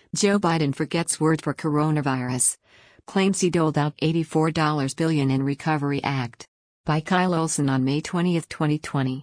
Joe Biden forgets word for coronavirus. Claims he doled out $84 billion in Recovery Act. By Kyle Olson on May 20, 2020.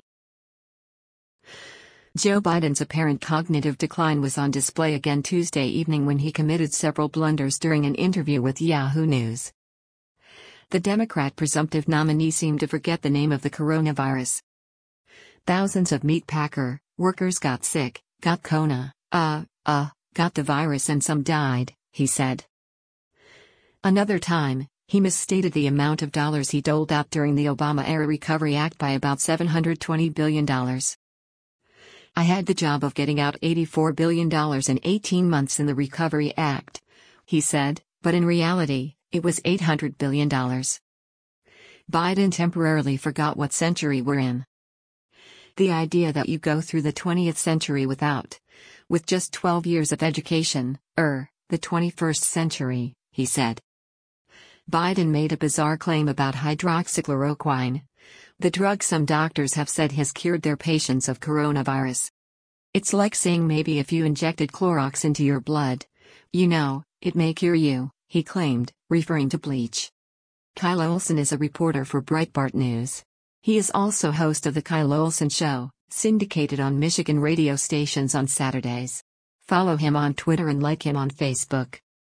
Joe Biden's apparent cognitive decline was on display again Tuesday evening when he committed several blunders during an interview with Yahoo News. The Democrat presumptive nominee seemed to forget the name of the coronavirus. Thousands of meatpacker workers got sick, got got the virus and some died, he said. Another time, he misstated the amount of dollars he doled out during the Obama-era Recovery Act by about $720 billion. I had the job of getting out $84 billion in 18 months in the Recovery Act, he said, but in reality, it was $800 billion. Biden temporarily forgot what century we're in. The idea that you go through the 20th century with just 12 years of education, the 21st century, he said. Biden made a bizarre claim about hydroxychloroquine, the drug some doctors have said has cured their patients of coronavirus. It's like saying maybe if you injected Clorox into your blood, it may cure you, he claimed, referring to bleach. Kyle Olson is a reporter for Breitbart News. He is also host of The Kyle Olson Show, syndicated on Michigan radio stations on Saturdays. Follow him on Twitter and like him on Facebook.